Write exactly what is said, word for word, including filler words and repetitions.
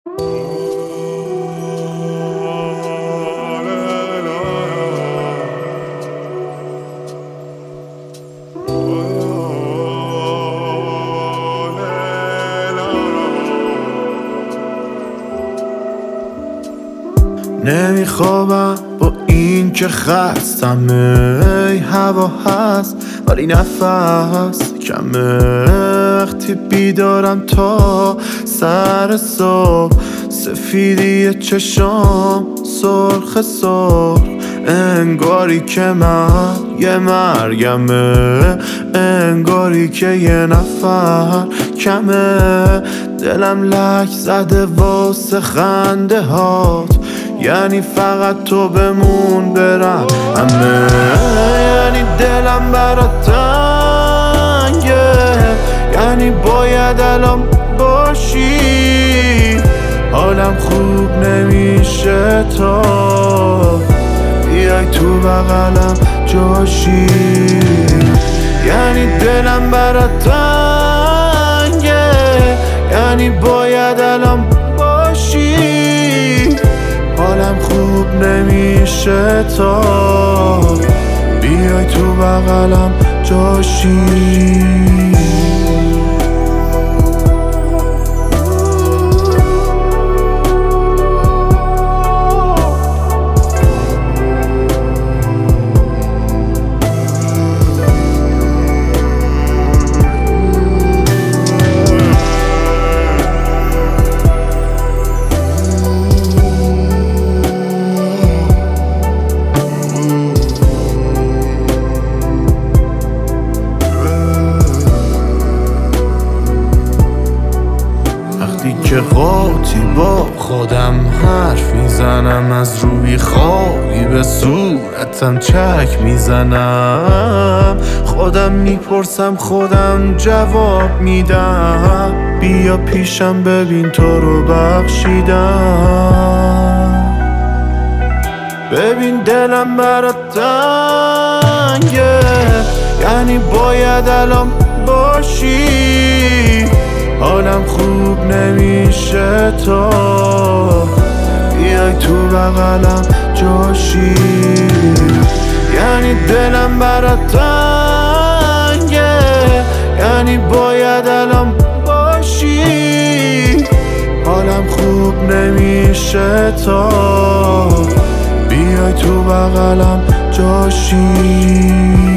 نمیخوابم با این که خستم، ای هوا هست ولی نفس کمه. وقتی بیدارم تا سر صبح، سفیدی چشام سرخ سرخ، انگاری که من یه مرگمه، انگاری که یه نفر کمه. دلم لک زده واسه خنده هات، یعنی فقط تو بمون برم همه. یعنی دلم برات تنگه، یعنی باید الان باشی. حالم خوب نمیشه تا بیای تو بغلم جاشی. یعنی دلم برات تنگه، یعنی باید الان باشی. حالم خوب نمیشه تا بیای تو بغلم جاشی. که قاطی با خودم حرف میزنم، از روی خوابی به صورتم چک میزنم. خودم میپرسم خودم جواب میدم، بیا پیشم ببین تو رو بخشیدم. ببین دلم برات تنگه، یعنی باید الان باشی. حالم خوب نمیشه تا بیای تو بغلم جاشی. یعنی دلم برات تنگه، یعنی باید الان باشی. حالم خوب نمیشه تا بیای تو بغلم جاشی.